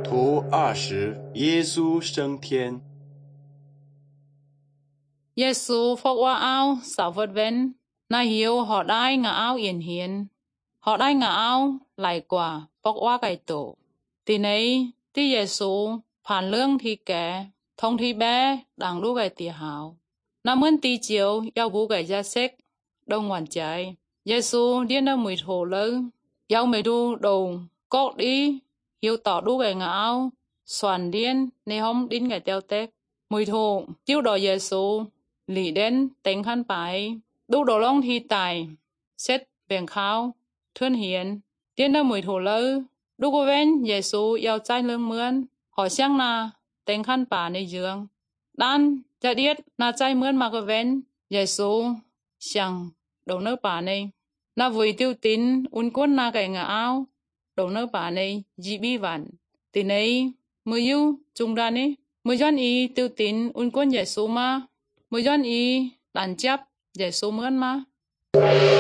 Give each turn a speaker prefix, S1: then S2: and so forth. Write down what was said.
S1: 图20耶稣升天。
S2: 耶稣phục qua áo sáu vật ven, na hiểu họ đai ngã áo yên hiền, họ đai ngã áo lại quả phục qua cái tổ. Thì này, thì耶稣phản lương thì kẻ, thông thì bé đang đu cái tìa hảo. Na muốn tì chiều, yêu bố cái gia sách, đông hoàn trái.耶稣điên ra mùi thổ lớn, yêu mày đu đầu, cốt đi, hiểu tỏ đu cái ngã áo, soàn điên, nê hôm đín cái teo tép. Mùi thổ, tiêu đỏ耶稣, lý đến tính khăn bài, đu đồ long thi tài, xét bèn khao, thuyên hiền, điên ra mùi thổ lơ, đu cô ven耶稣yêu trai lương mướn, hỏi sang na, tính khăn bà nê dương. Đan, chả điết, na trai mướn mà cô ven,耶稣, sang, đầu nơ bà nê. Na vui tiêu tín, un quân na cái ngã áo, đầu nơ bà nê, dị bi vạn. Thì này, mùi yêu, trung đàn ấy, mùi dân ý tiêu tín, un quân耶稣mà, mùi dân ý, đàn chấp,耶稣mướn mà.